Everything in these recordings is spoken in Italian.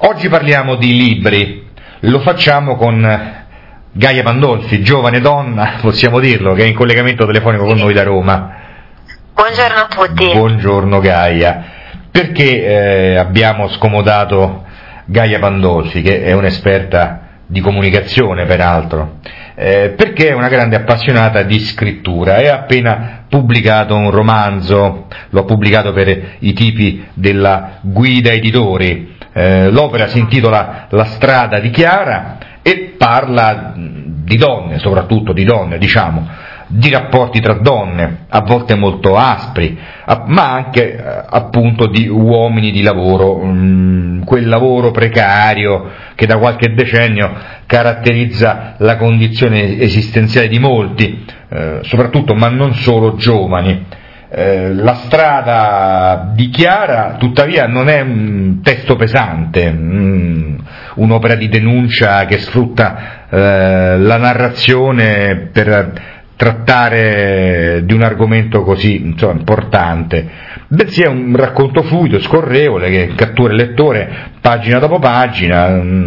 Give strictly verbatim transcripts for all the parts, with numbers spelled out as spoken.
Oggi parliamo di libri, lo facciamo con Gaia Pandolfi, giovane donna, possiamo dirlo, che è in collegamento telefonico con noi da Roma. Buongiorno a tutti. Buongiorno Gaia. Perché eh, abbiamo scomodato Gaia Pandolfi, che è un'esperta di comunicazione peraltro? Eh, perché è una grande appassionata di scrittura e ha appena pubblicato un romanzo, l'ho pubblicato per i tipi della Guida Editori. Eh, l'opera si intitola La strada di Chiara e parla di donne, soprattutto di donne, diciamo, di rapporti tra donne, a volte molto aspri, ma anche eh, appunto di uomini di lavoro, mh, quel lavoro precario che da qualche decennio caratterizza la condizione esistenziale di molti, eh, soprattutto ma non solo giovani. Eh, la strada di Chiara tuttavia non è un testo pesante, mh, un'opera di denuncia che sfrutta eh, la narrazione per trattare di un argomento così, insomma, importante, bensì è un racconto fluido, scorrevole, che cattura il lettore pagina dopo pagina,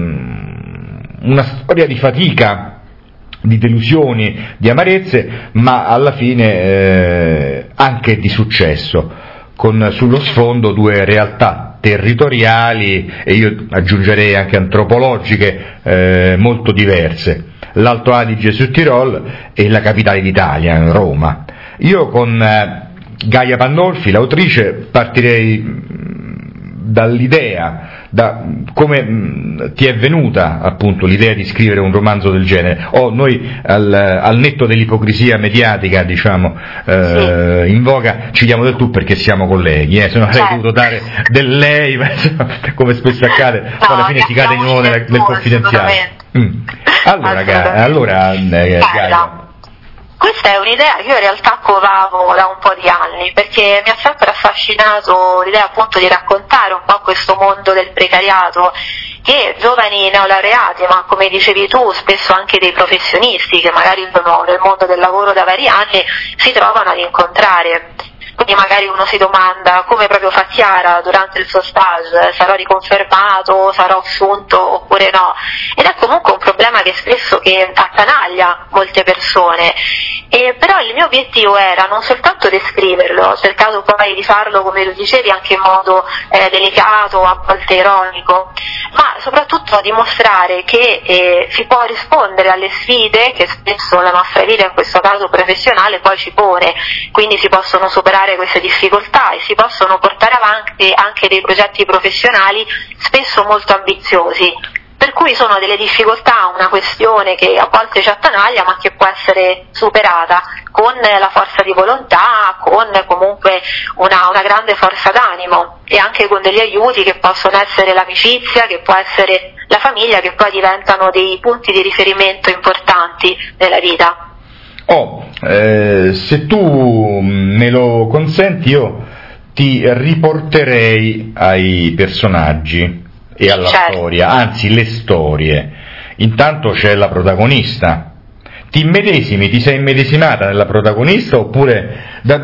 una storia di fatica, di delusioni, di amarezze, ma alla fine eh, anche di successo, con sullo sfondo due realtà territoriali e io aggiungerei anche antropologiche eh, molto diverse. L'Alto Adige sul Tirol e la capitale d'Italia, Roma. Io con eh, Gaia Pandolfi, l'autrice, partirei mh, dall'idea, da come mh, ti è venuta appunto l'idea di scrivere un romanzo del genere. O oh, noi al, al netto dell'ipocrisia mediatica, diciamo, eh, in voga, ci diamo del tu perché siamo colleghi, eh, se no avrei dovuto dare del lei, come spesso accade, no, poi alla fine si cade di nuovo nel, nel confidenziale. Mm. Allora, Gaia, allora eh, Gaia. Questa è un'idea che io in realtà covavo da un po' di anni, perché mi ha sempre affascinato l'idea appunto di raccontare un po' questo mondo del precariato che giovani neolaureati, ma come dicevi tu spesso anche dei professionisti che magari sono nel mondo del lavoro da vari anni si trovano ad incontrare. Quindi magari uno si domanda come proprio fa Chiara durante il suo stage, sarò riconfermato, sarò assunto oppure no, ed è comunque un problema che spesso che attanaglia molte persone, e però il mio obiettivo era non soltanto descriverlo, ho cercato poi di farlo come lo dicevi anche in modo eh, delicato, a volte ironico, ma soprattutto dimostrare che eh, si può rispondere alle sfide che spesso la nostra vita, in questo caso professionale, poi ci pone, quindi si possono superare queste difficoltà e si possono portare avanti anche dei progetti professionali spesso molto ambiziosi, per cui sono delle difficoltà, una questione che a volte ci attanaglia ma che può essere superata con la forza di volontà, con comunque una, una grande forza d'animo e anche con degli aiuti che possono essere l'amicizia, che può essere la famiglia, che poi diventano dei punti di riferimento importanti nella vita. Oh, eh, se tu me lo consenti io ti riporterei ai personaggi e alla certo. storia, anzi le storie. Intanto c'è la protagonista. Ti immedesimi, ti sei immedesimata nella protagonista oppure da,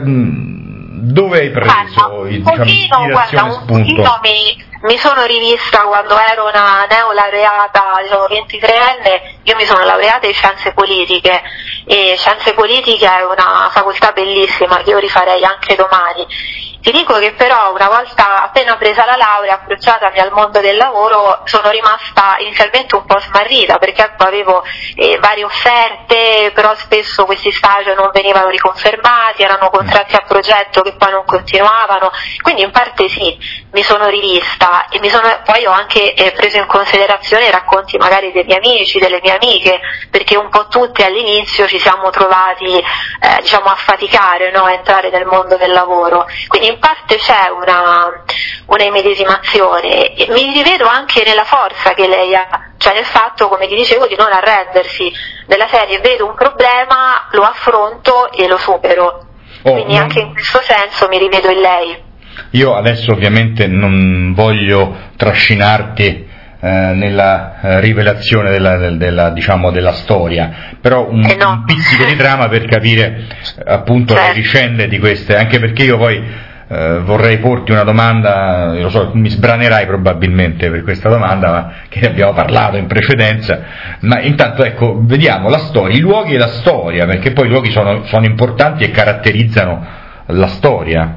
dove hai preso eh, diciamo, pochino, guarda, un pochino mi, mi sono rivista quando ero una neolaureata, diciamo ventitreenne, io mi sono laureata in scienze politiche e scienze politiche è una facoltà bellissima che io rifarei anche domani. Ti dico che però una volta appena presa la laurea, approcciatami al mondo del lavoro, sono rimasta inizialmente un po' smarrita perché ecco, avevo eh, varie offerte, però spesso questi stage non venivano riconfermati, erano contratti a progetto che poi non continuavano, quindi in parte sì, mi sono rivista e mi sono, poi ho anche eh, preso in considerazione i racconti magari dei miei amici, delle mie amiche, perché un po' tutti all'inizio ci siamo trovati eh, diciamo a faticare, no? A entrare nel mondo del lavoro, quindi in parte c'è una, una immedesimazione e mi rivedo anche nella forza che lei ha, cioè nel fatto, come ti dicevo, di non arrendersi, della serie vedo un problema, lo affronto e lo supero, oh, quindi non... anche in questo senso mi rivedo in lei. Io adesso ovviamente non voglio trascinarti eh, nella eh, rivelazione della, della, della, diciamo, della storia, però un, eh no. un pizzico di trama per capire appunto certo. le vicende di queste, anche perché io poi eh, vorrei porti una domanda, lo so, mi sbranerai probabilmente per questa domanda, ma che ne abbiamo parlato in precedenza, ma intanto ecco, vediamo la storia, i luoghi e la storia, perché poi i luoghi sono, sono importanti e caratterizzano la storia.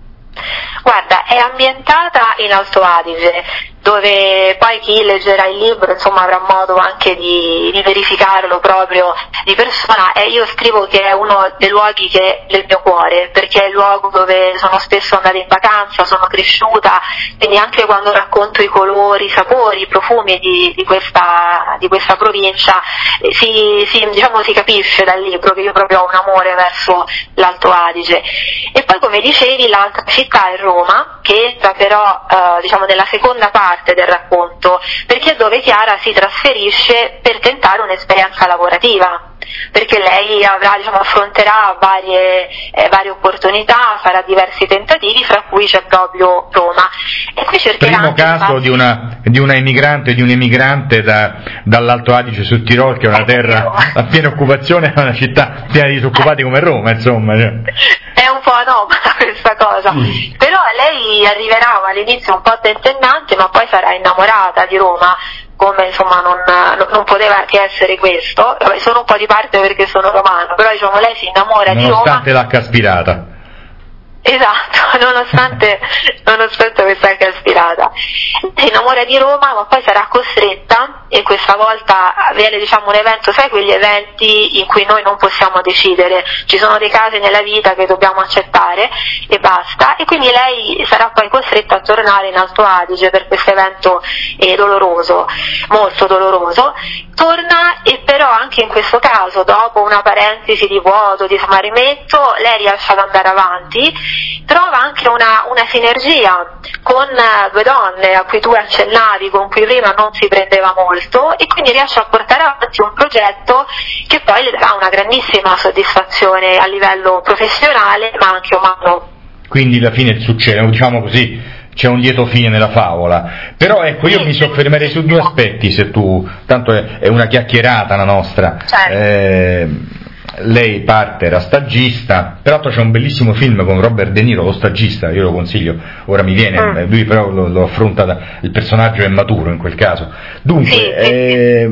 Guarda, è ambientata in Alto Adige, dove poi chi leggerà il libro insomma avrà modo anche di, di verificarlo proprio di persona, e io scrivo che è uno dei luoghi che è del mio cuore, perché è il luogo dove sono spesso andata in vacanza, sono cresciuta, quindi anche quando racconto i colori, i sapori, i profumi di, di, questa, di questa provincia si, si, diciamo, si capisce dal libro che io proprio ho un amore verso l'Alto Adige. E poi, come dicevi, l'altra città è Roma, che entra però eh, diciamo nella seconda parte del racconto, perché è dove Chiara si trasferisce per tentare un'esperienza lavorativa, perché lei avrà, diciamo, affronterà varie, eh, varie opportunità, farà diversi tentativi, fra cui c'è proprio Roma. E qui cercherà primo caso infatti, di una di una emigrante di un emigrante da, dall'Alto Adige sul Tirol, che è una terra a piena occupazione, è una città piena di disoccupati come Roma, insomma. Cioè. È un po' anomala questa cosa, mm. Però lei arriverà all'inizio un po' tentennante, ma poi sarà innamorata di Roma, come insomma non, non poteva che essere questo. Vabbè, sono un po' di parte perché sono romano, però diciamo lei si innamora di Roma. Nonostante l'acca aspirata. Esatto, nonostante, nonostante questa aspirata. Si innamora di Roma, ma poi sarà costretta, e questa volta avviene, diciamo, un evento, sai quegli eventi in cui noi non possiamo decidere, ci sono dei casi nella vita che dobbiamo accettare e basta, e quindi lei sarà poi costretta a tornare in Alto Adige per questo evento eh, doloroso, molto doloroso. Torna, e però anche in questo caso, dopo una parentesi di vuoto, di smarrimento, lei riesce ad andare avanti, trova anche una, una sinergia con uh, due donne a cui tu accennavi, con cui prima non si prendeva molto, e quindi riesce a portare avanti un progetto che poi le darà una grandissima soddisfazione a livello professionale ma anche umano. Quindi alla fine succede, diciamo così, c'è un lieto fine nella favola. Però ecco, io mi soffermerei su due aspetti, se tu, tanto è, è una chiacchierata la nostra. Certo. Eh, lei parte da stagista, peraltro c'è un bellissimo film con Robert De Niro, Lo stagista, io lo consiglio, ora mi viene, mm. lui però lo, lo affronta, da, il personaggio è maturo in quel caso. Dunque, sì, eh,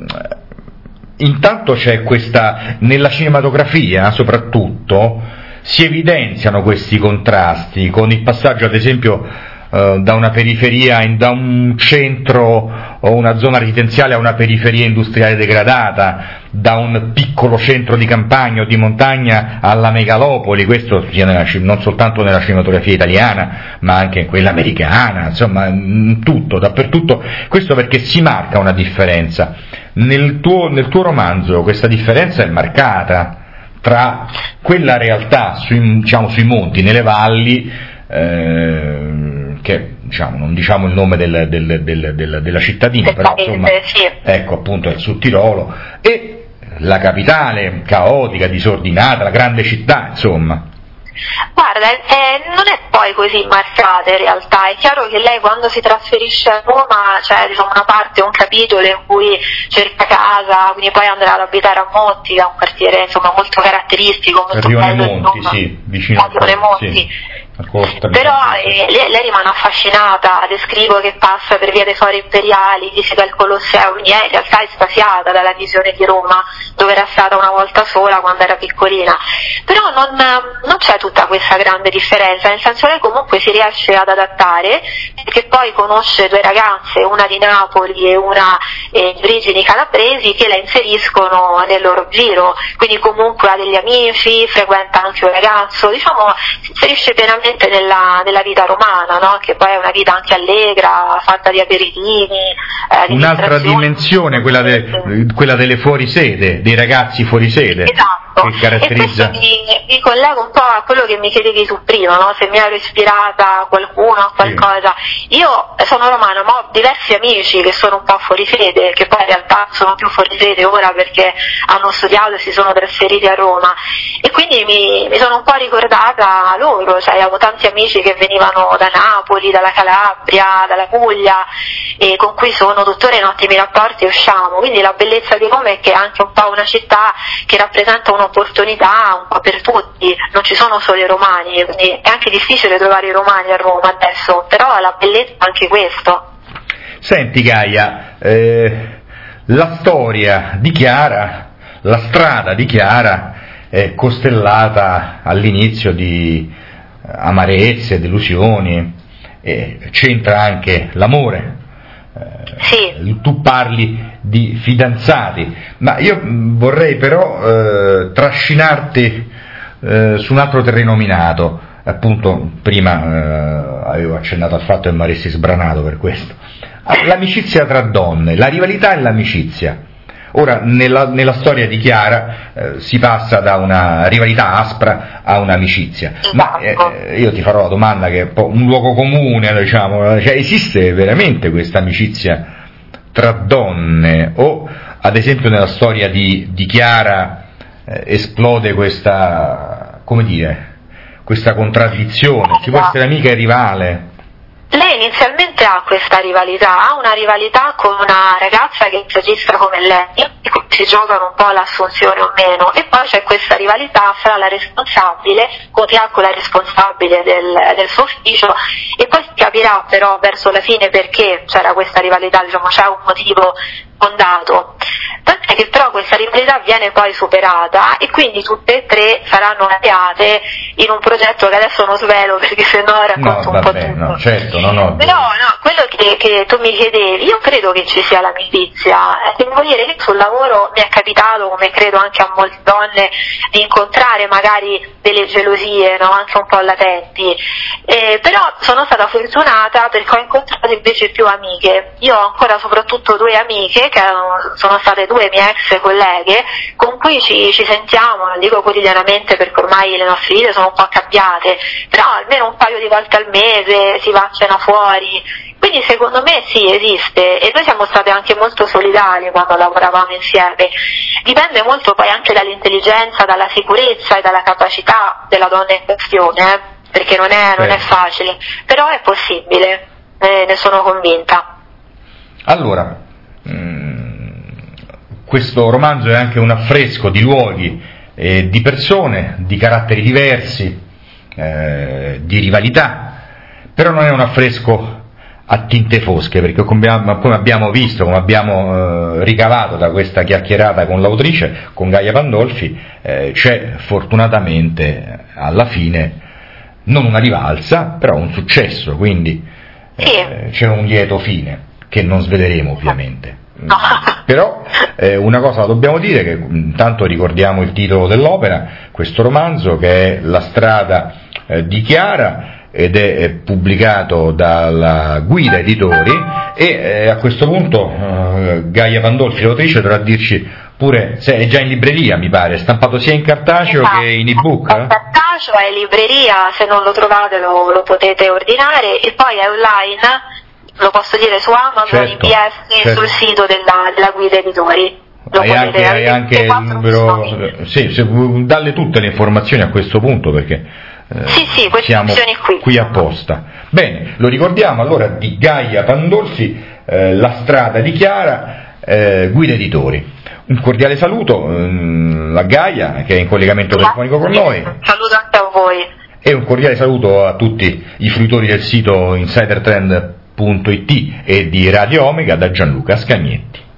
intanto c'è questa, nella cinematografia soprattutto, si evidenziano questi contrasti, con il passaggio ad esempio Uh, da una periferia, in, da un centro o una zona residenziale a una periferia industriale degradata, da un piccolo centro di campagna o di montagna alla megalopoli, questo sia nella, non soltanto nella cinematografia italiana ma anche in quella americana, insomma in tutto, dappertutto. Questo perché si marca una differenza. Nel tuo, nel tuo romanzo questa differenza è marcata tra quella realtà sui, diciamo, sui monti, nelle valli, eh, che diciamo, non diciamo il nome del, del, del, del, della cittadina, però insomma, sì. Ecco appunto è il Sud Tirolo, e la capitale caotica, disordinata, la grande città, insomma. Guarda, eh, non è poi così marcata in realtà, è chiaro che lei quando si trasferisce a Roma c'è, diciamo, una parte, un capitolo in cui cerca casa, quindi poi andrà ad abitare a Monti, che è un quartiere insomma molto caratteristico, molto Rione bello, Monti, insomma, sì, vicino a Rione Monti. Sì. Costa, però eh, lei, lei rimane affascinata, descrivo che passa per via dei Fori Imperiali, visita il Colosseo, quindi è in realtà estasiata dalla visione di Roma, dove era stata una volta sola quando era piccolina. Però non, non c'è tutta questa grande differenza, nel senso che lei comunque si riesce ad adattare, perché poi conosce due ragazze, una di Napoli e una eh, di origini calabresi, che la inseriscono nel loro giro, quindi comunque ha degli amici, frequenta anche un ragazzo, diciamo si inserisce pienamente Nella, nella vita romana, no? Che poi è una vita anche allegra, fatta di aperitivi. Eh, Un'altra dimensione, quella, de, quella delle fuorisede, dei ragazzi fuorisede. Esatto. Che caratterizza... E questo mi, mi collego un po' a quello che mi chiedevi tu prima, no? Se mi ero ispirata a qualcuno, a qualcosa. Sì. Io sono romana, ma ho diversi amici che sono un po' fuorisede, che poi in realtà sono più fuorisede ora perché hanno studiato e si sono trasferiti a Roma. E quindi mi, mi sono un po' ricordata loro, cioè avevo tanti amici che venivano da Napoli, dalla Calabria, dalla Puglia, e con cui sono tuttora in ottimi rapporti e usciamo. Quindi la bellezza di Roma è che è anche un po' una città che rappresenta uno un'opportunità un po' per tutti, non ci sono solo i romani, quindi è anche difficile trovare i romani a Roma adesso, però la bellezza è anche questo. Senti Gaia, eh, la storia di Chiara, la strada di Chiara è costellata all'inizio di amarezze, delusioni, e c'entra anche l'amore. Eh, sì. Tu parli di fidanzati, ma io vorrei però eh, trascinarti eh, su un altro terreno minato. Appunto prima eh, avevo accennato al fatto che mi avresti sbranato per questo. L'amicizia tra donne, la rivalità e l'amicizia. Ora, nella, nella storia di Chiara eh, si passa da una rivalità aspra a un'amicizia, ma eh, io ti farò la domanda che è un po' un luogo comune, diciamo, cioè esiste veramente questa amicizia tra donne, o ad esempio nella storia di, di Chiara eh, esplode questa, come dire, questa contraddizione, ci può essere amica e rivale? Lei inizialmente ha questa rivalità, ha una rivalità con una ragazza che registra come lei, e quindi si giocano un po' l'assunzione o meno, e poi c'è questa rivalità fra la responsabile, con chi ha con la responsabile del, del suo ufficio, e poi si capirà però verso la fine perché c'era questa rivalità, diciamo c'è un motivo fondato. Tant'è che però questa rivalità viene poi superata e quindi tutte e tre saranno alleate in un progetto che adesso non svelo perché sennò racconto no, un po' vabbè, tutto. No, certo, no, no. Però no, quello che, che tu mi chiedevi, io credo che ci sia l'amicizia, e devo dire che sul lavoro mi è capitato, come credo anche a molte donne, di incontrare magari delle gelosie, no, anche un po' latenti, eh, però sono stata fortunata perché ho incontrato invece più amiche. Io ho ancora soprattutto due amiche che sono state due mie ex colleghe con cui ci, ci sentiamo, non dico quotidianamente perché ormai le nostre vite sono un po' cambiate, però almeno un paio di volte al mese si va a cena fuori, quindi secondo me sì, esiste, e noi siamo state anche molto solidali quando lavoravamo insieme. Dipende molto poi anche dall'intelligenza, dalla sicurezza e dalla capacità della donna in questione, eh? Perché non è, non è facile, però è possibile, eh, ne sono convinta. Allora, mh, questo romanzo è anche un affresco di luoghi, eh, di persone, di caratteri diversi, eh, di rivalità, però non è un affresco a tinte fosche, perché come abbiamo visto, come abbiamo eh, ricavato da questa chiacchierata con l'autrice, con Gaia Pandolfi, eh, c'è fortunatamente alla fine non una rivalsa, però un successo, quindi eh, c'è un lieto fine, che non sveleremo ovviamente. No. Però eh, una cosa la dobbiamo dire, che intanto ricordiamo il titolo dell'opera, questo romanzo che è La strada eh, di Chiara, ed è pubblicato dalla Guida Editori, e eh, a questo punto eh, Gaia Pandolfi, l'autrice, dovrà dirci pure se è già in libreria, mi pare, è stampato sia in cartaceo esatto. che in ebook. È in cartaceo, è in libreria, se non lo trovate lo, lo potete ordinare, e poi è online, lo posso dire, su Amazon, certo, in P D F, certo. sul sito della, della Guida Editori. Lo hai anche, hai anche il numero, sì, se, dalle tutte le informazioni a questo punto, perché Eh, sì, sì, siamo qui. qui apposta. Bene, lo ricordiamo allora, di Gaia Pandolfi, eh, La strada di Chiara, eh, Guida Editori. Un cordiale saluto ehm, a Gaia, che è in collegamento telefonico con noi. Saluto anche a voi. E un cordiale saluto a tutti i fruitori del sito insider trend punto it e di Radio Omega da Gianluca Scagnetti.